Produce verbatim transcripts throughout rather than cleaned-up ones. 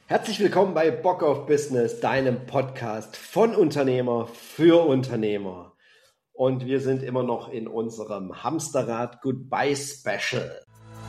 Herzlich willkommen bei Bock auf Business, deinem Podcast von Unternehmer für Unternehmer. Und wir sind immer noch in unserem Hamsterrad Goodbye Special.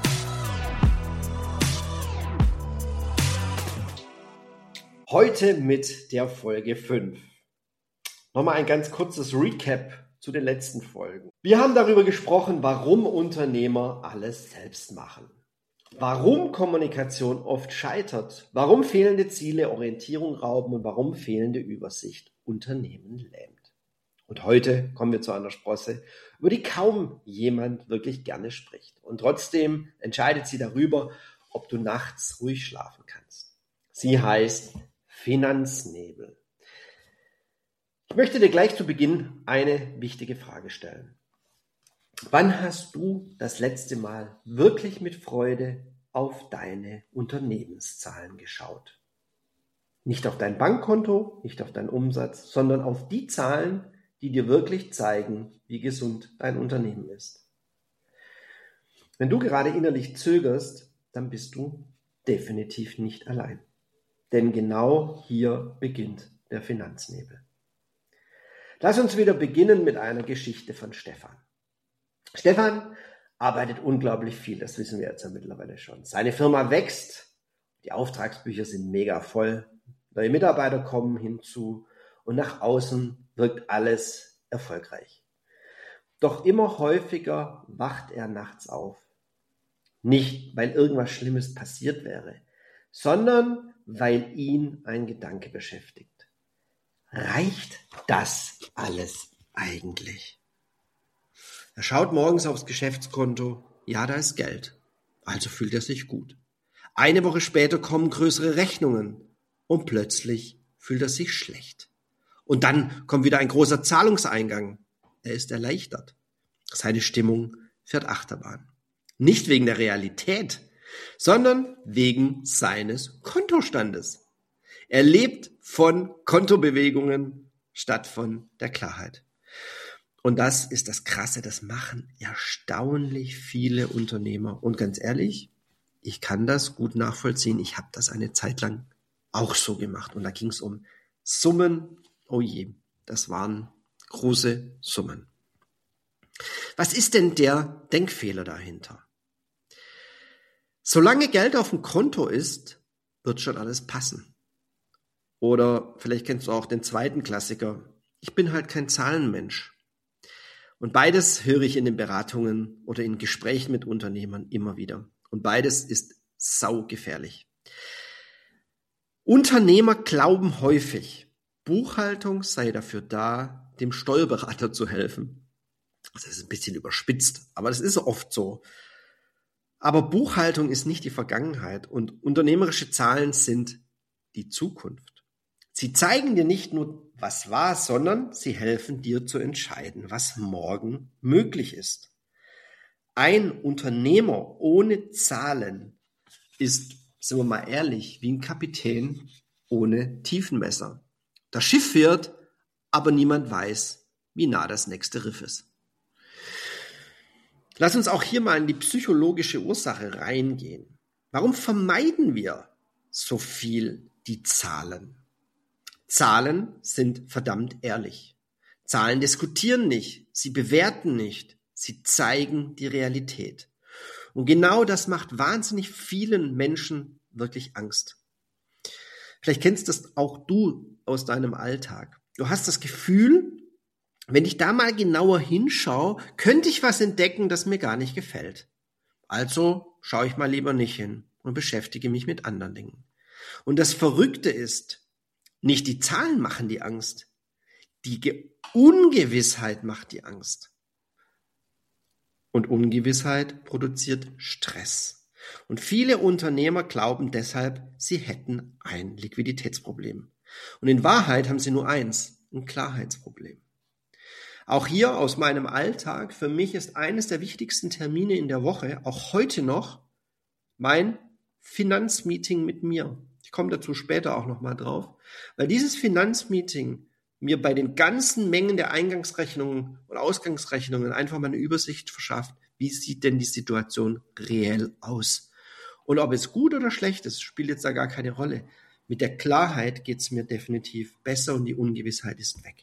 Heute mit der Folge fünf. Nochmal ein ganz kurzes Recap zu den letzten Folgen. Wir haben darüber gesprochen, warum Unternehmer alles selbst machen. Warum Kommunikation oft scheitert, warum fehlende Ziele Orientierung rauben und warum fehlende Übersicht Unternehmen lähmt. Und heute kommen wir zu einer Sprosse, über die kaum jemand wirklich gerne spricht. Und trotzdem entscheidet sie darüber, ob du nachts ruhig schlafen kannst. Sie heißt Finanznebel. Ich möchte dir gleich zu Beginn eine wichtige Frage stellen. Wann hast du das letzte Mal wirklich mit Freude auf deine Unternehmenszahlen geschaut? Nicht auf dein Bankkonto, nicht auf deinen Umsatz, sondern auf die Zahlen, die dir wirklich zeigen, wie gesund dein Unternehmen ist. Wenn du gerade innerlich zögerst, dann bist du definitiv nicht allein. Denn genau hier beginnt der Finanznebel. Lass uns wieder beginnen mit einer Geschichte von Stefan. Stefan arbeitet unglaublich viel, das wissen wir jetzt ja mittlerweile schon. Seine Firma wächst, die Auftragsbücher sind mega voll, neue Mitarbeiter kommen hinzu und nach außen wirkt alles erfolgreich. Doch immer häufiger wacht er nachts auf. Nicht, weil irgendwas Schlimmes passiert wäre, sondern weil ihn ein Gedanke beschäftigt. Reicht das alles eigentlich? Er schaut morgens aufs Geschäftskonto, ja, da ist Geld, also fühlt er sich gut. Eine Woche später kommen größere Rechnungen und plötzlich fühlt er sich schlecht. Und dann kommt wieder ein großer Zahlungseingang. Er ist erleichtert. Seine Stimmung fährt Achterbahn. Nicht wegen der Realität, sondern wegen seines Kontostandes. Er lebt von Kontobewegungen statt von der Klarheit. Und das ist das Krasse, das machen erstaunlich viele Unternehmer. Und ganz ehrlich, ich kann das gut nachvollziehen. Ich habe das eine Zeit lang auch so gemacht. Und da ging es um Summen. Oh je, das waren große Summen. Was ist denn der Denkfehler dahinter? Solange Geld auf dem Konto ist, wird schon alles passen. Oder vielleicht kennst du auch den zweiten Klassiker. Ich bin halt kein Zahlenmensch. Und beides höre ich in den Beratungen oder in Gesprächen mit Unternehmern immer wieder. Und beides ist saugefährlich. Unternehmer glauben häufig, Buchhaltung sei dafür da, dem Steuerberater zu helfen. Das ist ein bisschen überspitzt, aber das ist oft so. Aber Buchhaltung ist nicht die Vergangenheit und unternehmerische Zahlen sind die Zukunft. Sie zeigen dir nicht nur, was war, sondern sie helfen dir zu entscheiden, was morgen möglich ist. Ein Unternehmer ohne Zahlen ist, sind wir mal ehrlich, wie ein Kapitän ohne Tiefenmesser. Das Schiff fährt, aber niemand weiß, wie nah das nächste Riff ist. Lass uns auch hier mal in die psychologische Ursache reingehen. Warum vermeiden wir so viel die Zahlen? Zahlen sind verdammt ehrlich. Zahlen diskutieren nicht, sie bewerten nicht, sie zeigen die Realität. Und genau das macht wahnsinnig vielen Menschen wirklich Angst. Vielleicht kennst das auch du aus deinem Alltag. Du hast das Gefühl, wenn ich da mal genauer hinschaue, könnte ich was entdecken, das mir gar nicht gefällt. Also schaue ich mal lieber nicht hin und beschäftige mich mit anderen Dingen. Und das Verrückte ist, nicht die Zahlen machen die Angst, die Ge- Ungewissheit macht die Angst. Und Ungewissheit produziert Stress. Und viele Unternehmer glauben deshalb, sie hätten ein Liquiditätsproblem. Und in Wahrheit haben sie nur eins, ein Klarheitsproblem. Auch hier aus meinem Alltag, für mich ist eines der wichtigsten Termine in der Woche, auch heute noch, mein Finanzmeeting mit mir. Ich komme dazu später auch nochmal drauf, weil dieses Finanzmeeting mir bei den ganzen Mengen der Eingangsrechnungen und Ausgangsrechnungen einfach mal eine Übersicht verschafft, wie sieht denn die Situation reell aus. Und ob es gut oder schlecht ist, spielt jetzt da gar keine Rolle. Mit der Klarheit geht es mir definitiv besser und die Ungewissheit ist weg.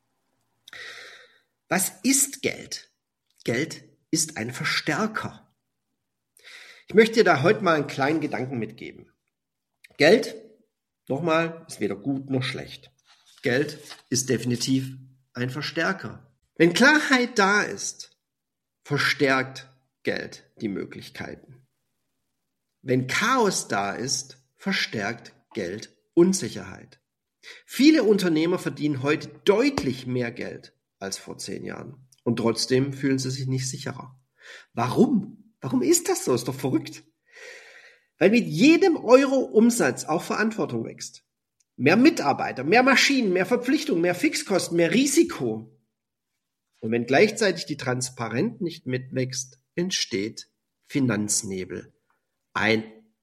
Was ist Geld? Geld ist ein Verstärker. Ich möchte dir da heute mal einen kleinen Gedanken mitgeben. Geld, nochmal, ist weder gut noch schlecht. Geld ist definitiv ein Verstärker. Wenn Klarheit da ist, verstärkt Geld die Möglichkeiten. Wenn Chaos da ist, verstärkt Geld Unsicherheit. Viele Unternehmer verdienen heute deutlich mehr Geld als vor zehn Jahren und trotzdem fühlen sie sich nicht sicherer. Warum? Warum ist das so? Ist doch verrückt. Weil mit jedem Euro Umsatz auch Verantwortung wächst. Mehr Mitarbeiter, mehr Maschinen, mehr Verpflichtungen, mehr Fixkosten, mehr Risiko. Und wenn gleichzeitig die Transparenz nicht mitwächst, entsteht Finanznebel. Ein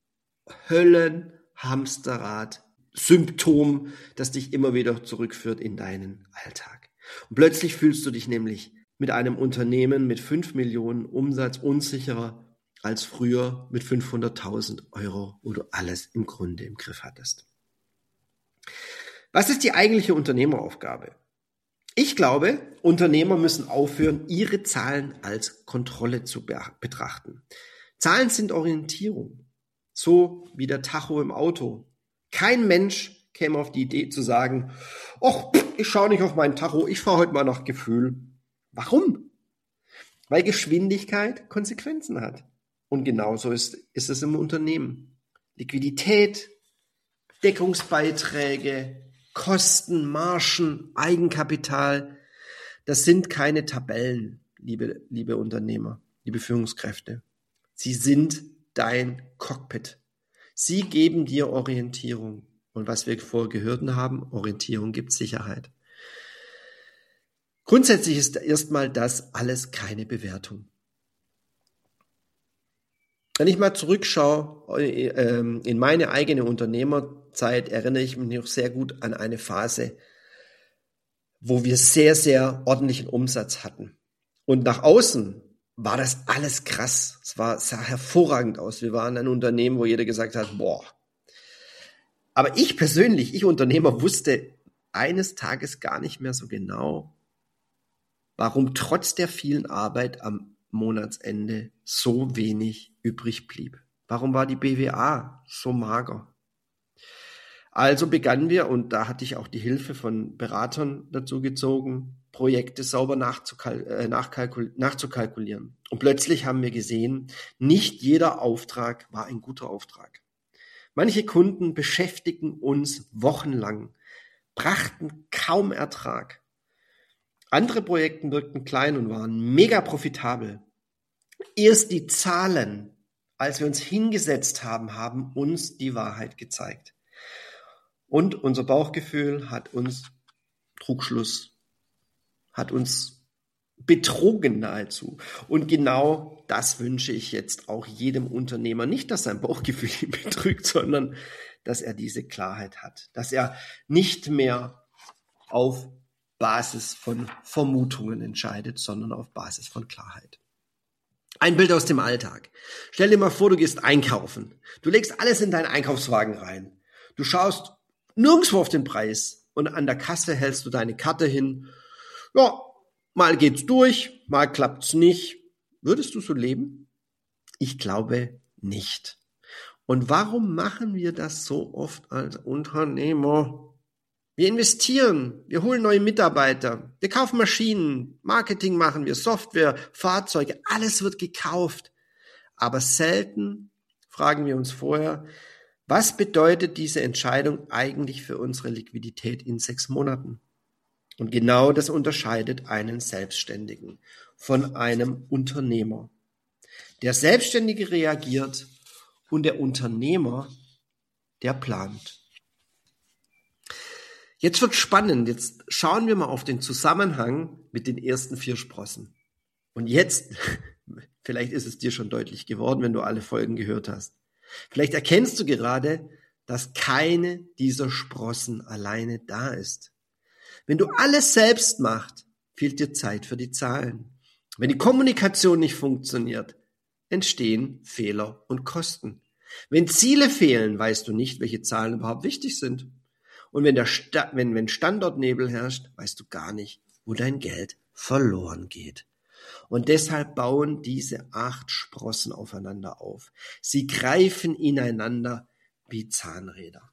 Höllenhamsterrad, Symptom, das dich immer wieder zurückführt in deinen Alltag. Und plötzlich fühlst du dich nämlich mit einem Unternehmen mit fünf Millionen Umsatz unsicherer als früher mit fünfhunderttausend Euro, wo du alles im Grunde im Griff hattest. Was ist die eigentliche Unternehmeraufgabe? Ich glaube, Unternehmer müssen aufhören, ihre Zahlen als Kontrolle zu betrachten. Zahlen sind Orientierung, so wie der Tacho im Auto. Kein Mensch käme auf die Idee zu sagen, ach, ich schaue nicht auf meinen Tacho, ich fahre heute mal nach Gefühl. Warum? Weil Geschwindigkeit Konsequenzen hat. Und genauso ist, ist es im Unternehmen. Liquidität, Deckungsbeiträge, Kosten, Margen, Eigenkapital, das sind keine Tabellen, liebe, liebe Unternehmer, liebe Führungskräfte. Sie sind dein Cockpit. Sie geben dir Orientierung. Und was wir vorher gehört haben, Orientierung gibt Sicherheit. Grundsätzlich ist erstmal das alles keine Bewertung. Wenn ich mal zurückschaue in meine eigene Unternehmerzeit, erinnere ich mich noch sehr gut an eine Phase, wo wir sehr, sehr ordentlichen Umsatz hatten. Und nach außen war das alles krass. Es war, sah hervorragend aus. Wir waren ein Unternehmen, wo jeder gesagt hat, boah. Aber ich persönlich, ich Unternehmer, wusste eines Tages gar nicht mehr so genau, warum trotz der vielen Arbeit am Monatsende so wenig übrig blieb. Warum war die B W A so mager? Also begannen wir, und da hatte ich auch die Hilfe von Beratern dazu gezogen, Projekte sauber nachzukal- äh, nachkalkul- nachzukalkulieren. Und plötzlich haben wir gesehen, nicht jeder Auftrag war ein guter Auftrag. Manche Kunden beschäftigten uns wochenlang, brachten kaum Ertrag. Andere Projekte wirkten klein und waren mega profitabel. Erst die Zahlen, als wir uns hingesetzt haben, haben uns die Wahrheit gezeigt. Und unser Bauchgefühl hat uns Trugschluss, hat uns betrogen nahezu. Und genau das wünsche ich jetzt auch jedem Unternehmer. Nicht, dass sein Bauchgefühl ihn betrügt, sondern dass er diese Klarheit hat. Dass er nicht mehr auf Basis von Vermutungen entscheidet, sondern auf Basis von Klarheit. Ein Bild aus dem Alltag. Stell dir mal vor, du gehst einkaufen. Du legst alles in deinen Einkaufswagen rein. Du schaust nirgendwo auf den Preis und an der Kasse hältst du deine Karte hin. Ja, mal geht's durch, mal klappt's nicht. Würdest du so leben? Ich glaube nicht. Und warum machen wir das so oft als Unternehmer? Wir investieren, wir holen neue Mitarbeiter, wir kaufen Maschinen, Marketing machen wir, Software, Fahrzeuge, alles wird gekauft. Aber selten fragen wir uns vorher, was bedeutet diese Entscheidung eigentlich für unsere Liquidität in sechs Monaten? Und genau das unterscheidet einen Selbstständigen von einem Unternehmer. Der Selbstständige reagiert und der Unternehmer, der plant. Jetzt wird spannend. Jetzt schauen wir mal auf den Zusammenhang mit den ersten vier Sprossen. Und jetzt, vielleicht ist es dir schon deutlich geworden, wenn du alle Folgen gehört hast. Vielleicht erkennst du gerade, dass keine dieser Sprossen alleine da ist. Wenn du alles selbst machst, fehlt dir Zeit für die Zahlen. Wenn die Kommunikation nicht funktioniert, entstehen Fehler und Kosten. Wenn Ziele fehlen, weißt du nicht, welche Zahlen überhaupt wichtig sind. Und wenn der Sta- wenn, wenn Standortnebel herrscht, weißt du gar nicht, wo dein Geld verloren geht. Und deshalb bauen diese acht Sprossen aufeinander auf. Sie greifen ineinander wie Zahnräder.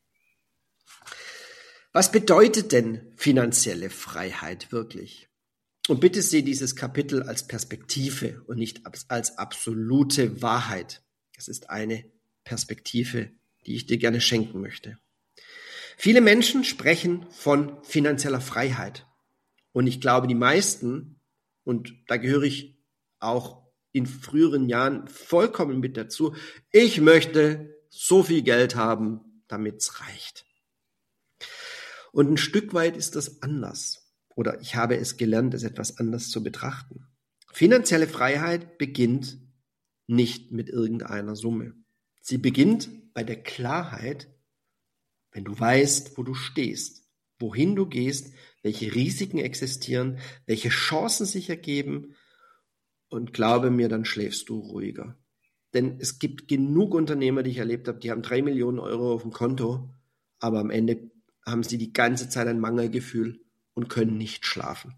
Was bedeutet denn finanzielle Freiheit wirklich? Und bitte sehe dieses Kapitel als Perspektive und nicht als absolute Wahrheit. Es ist eine Perspektive, die ich dir gerne schenken möchte. Viele Menschen sprechen von finanzieller Freiheit. Und ich glaube, die meisten, und da gehöre ich auch in früheren Jahren vollkommen mit dazu, ich möchte so viel Geld haben, damit es reicht. Und ein Stück weit ist das anders. Oder ich habe es gelernt, es etwas anders zu betrachten. Finanzielle Freiheit beginnt nicht mit irgendeiner Summe. Sie beginnt bei der Klarheit, wenn du weißt, wo du stehst, wohin du gehst, welche Risiken existieren, welche Chancen sich ergeben, und glaube mir, dann schläfst du ruhiger. Denn es gibt genug Unternehmer, die ich erlebt habe, die haben drei Millionen Euro auf dem Konto, aber am Ende haben sie die ganze Zeit ein Mangelgefühl und können nicht schlafen.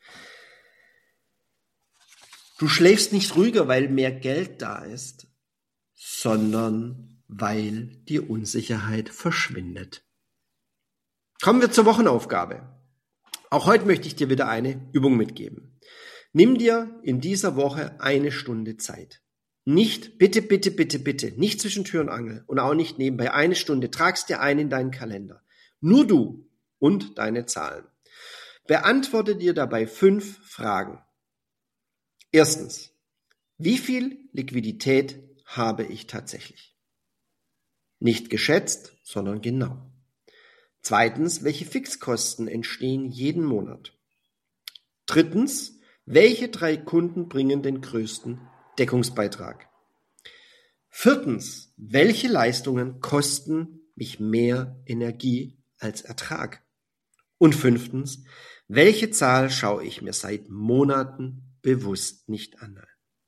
Du schläfst nicht ruhiger, weil mehr Geld da ist, sondern weil die Unsicherheit verschwindet. Kommen wir zur Wochenaufgabe. Auch heute möchte ich dir wieder eine Übung mitgeben. Nimm dir in dieser Woche eine Stunde Zeit. Nicht, bitte, bitte, bitte, bitte, nicht zwischen Tür und Angel und auch nicht nebenbei. Eine Stunde, tragst dir ein in deinen Kalender. Nur du und deine Zahlen. Beantworte dir dabei fünf Fragen. Erstens, wie viel Liquidität habe ich tatsächlich? Nicht geschätzt, sondern genau. Zweitens, welche Fixkosten entstehen jeden Monat? Drittens, welche drei Kunden bringen den größten Deckungsbeitrag? Viertens, welche Leistungen kosten mich mehr Energie als Ertrag? Und fünftens, welche Zahl schaue ich mir seit Monaten bewusst nicht an?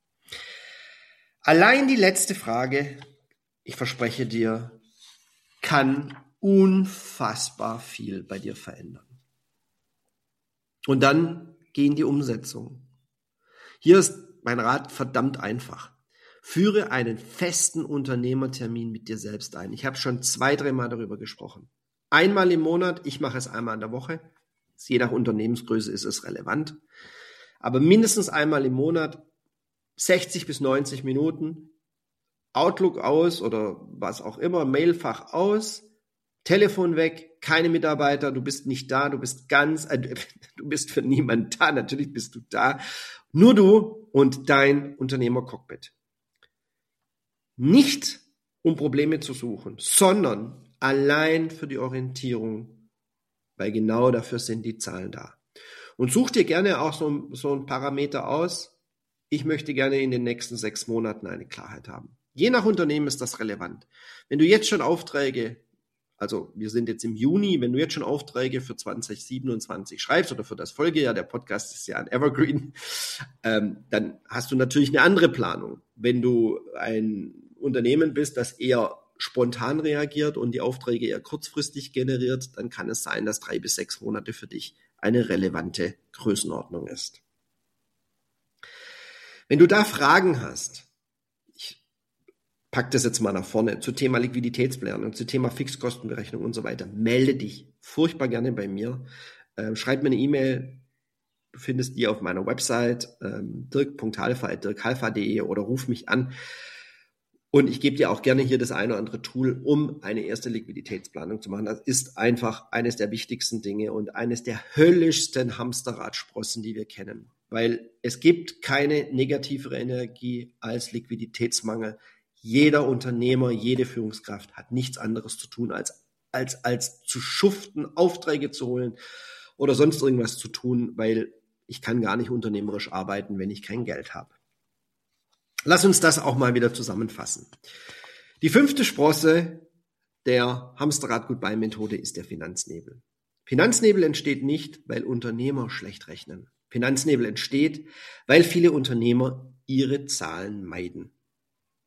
Allein die letzte Frage, ich verspreche dir, kann unfassbar viel bei dir verändern. Und dann geh in die Umsetzung. Hier ist mein Rat verdammt einfach. Führe einen festen Unternehmertermin mit dir selbst ein. Ich habe schon zwei, dreimal darüber gesprochen. Einmal im Monat, ich mache es einmal in der Woche. Je nach Unternehmensgröße ist es relevant. Aber mindestens einmal im Monat, sechzig bis neunzig Minuten, Outlook aus oder was auch immer, Mailfach aus, Telefon weg, keine Mitarbeiter, du bist nicht da, du bist ganz, äh, du bist für niemanden da, natürlich bist du da. Nur du und dein Unternehmer-Cockpit. Nicht um Probleme zu suchen, sondern allein für die Orientierung, weil genau dafür sind die Zahlen da. Und such dir gerne auch so, so einen Parameter aus. Ich möchte gerne in den nächsten sechs Monaten eine Klarheit haben. Je nach Unternehmen ist das relevant. Wenn du jetzt schon Aufträge, also wir sind jetzt im Juni, wenn du jetzt schon Aufträge für zwanzig siebenundzwanzig schreibst oder für das Folgejahr, der Podcast ist ja ein Evergreen, ähm, dann hast du natürlich eine andere Planung. Wenn du ein Unternehmen bist, das eher spontan reagiert und die Aufträge eher kurzfristig generiert, dann kann es sein, dass drei bis sechs Monate für dich eine relevante Größenordnung ist. Wenn du da Fragen hast, ich pack das jetzt mal nach vorne, zu Thema Liquiditätsplanung, zu Thema Fixkostenberechnung und so weiter, melde dich furchtbar gerne bei mir. Ähm, schreib mir eine E-Mail, du findest die auf meiner Website ähm, dirk punkt halfa at dirk halfa punkt de oder ruf mich an. Und ich gebe dir auch gerne hier das eine oder andere Tool, um eine erste Liquiditätsplanung zu machen. Das ist einfach eines der wichtigsten Dinge und eines der höllischsten Hamsterradsprossen, die wir kennen. Weil es gibt keine negativere Energie als Liquiditätsmangel. Jeder Unternehmer, jede Führungskraft hat nichts anderes zu tun, als, als, als zu schuften, Aufträge zu holen oder sonst irgendwas zu tun, weil ich kann gar nicht unternehmerisch arbeiten, wenn ich kein Geld habe. Lass uns das auch mal wieder zusammenfassen. Die fünfte Sprosse der Hamsterrad-Goodbye-Methode ist der Finanznebel. Finanznebel entsteht nicht, weil Unternehmer schlecht rechnen. Finanznebel entsteht, weil viele Unternehmer ihre Zahlen meiden.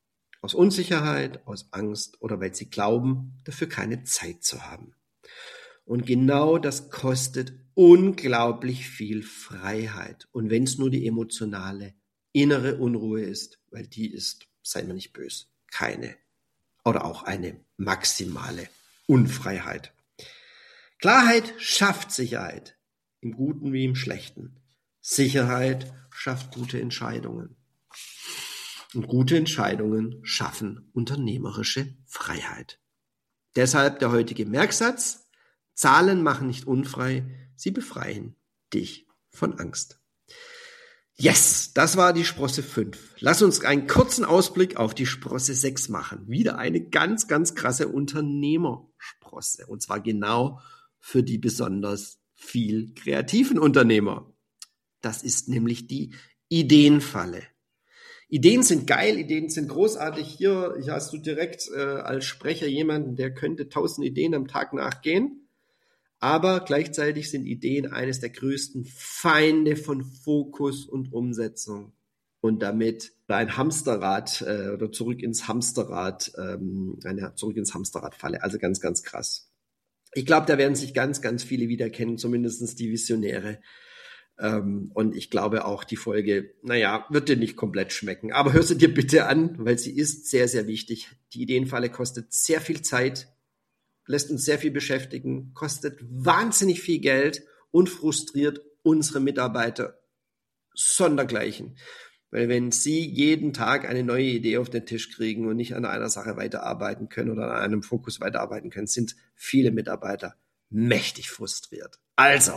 Aus Unsicherheit, aus Angst oder weil sie glauben, dafür keine Zeit zu haben. Und genau das kostet unglaublich viel Freiheit. Und wenn es nur die emotionale, innere Unruhe ist, weil die ist, seien wir nicht böse, keine oder auch eine maximale Unfreiheit. Klarheit schafft Sicherheit, im Guten wie im Schlechten. Sicherheit schafft gute Entscheidungen. Und gute Entscheidungen schaffen unternehmerische Freiheit. Deshalb der heutige Merksatz: Zahlen machen nicht unfrei, sie befreien dich von Angst. Yes, das war die Sprosse fünf. Lass uns einen kurzen Ausblick auf die Sprosse sechs machen. Wieder eine ganz, ganz krasse Unternehmersprosse. Und zwar genau für die besonders viel kreativen Unternehmer. Das ist nämlich die Ideenfalle. Ideen sind geil, Ideen sind großartig. Hier hast du direkt äh, als Sprecher jemanden, der könnte tausend Ideen am Tag nachgehen. Aber gleichzeitig sind Ideen eines der größten Feinde von Fokus und Umsetzung. Und damit ein Hamsterrad äh, oder zurück ins Hamsterrad, ähm, eine zurück ins Hamsterrad-Falle. Also ganz, ganz krass. Ich glaube, da werden sich ganz, ganz viele wiedererkennen, zumindest die Visionäre. Ähm, und ich glaube auch, die Folge, naja, wird dir nicht komplett schmecken. Aber hör sie dir bitte an, weil sie ist sehr, sehr wichtig. Die Ideenfalle kostet sehr viel Zeit, lässt uns sehr viel beschäftigen, kostet wahnsinnig viel Geld und frustriert unsere Mitarbeiter sondergleichen. Weil wenn sie jeden Tag eine neue Idee auf den Tisch kriegen und nicht an einer Sache weiterarbeiten können oder an einem Fokus weiterarbeiten können, sind viele Mitarbeiter mächtig frustriert. Also,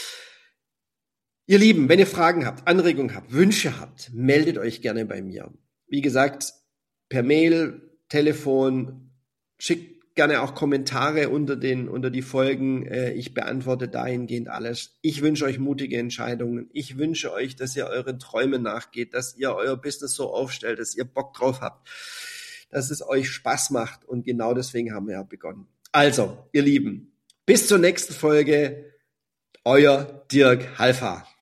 ihr Lieben, wenn ihr Fragen habt, Anregungen habt, Wünsche habt, meldet euch gerne bei mir. Wie gesagt, per Mail, Telefon, schickt gerne auch Kommentare unter den unter die Folgen. Ich beantworte dahingehend alles. Ich wünsche euch mutige Entscheidungen. Ich wünsche euch, dass ihr euren Träumen nachgeht, dass ihr euer Business so aufstellt, dass ihr Bock drauf habt, dass es euch Spaß macht. Und genau deswegen haben wir ja begonnen. Also, ihr Lieben, bis zur nächsten Folge. Euer Dirk Halfa.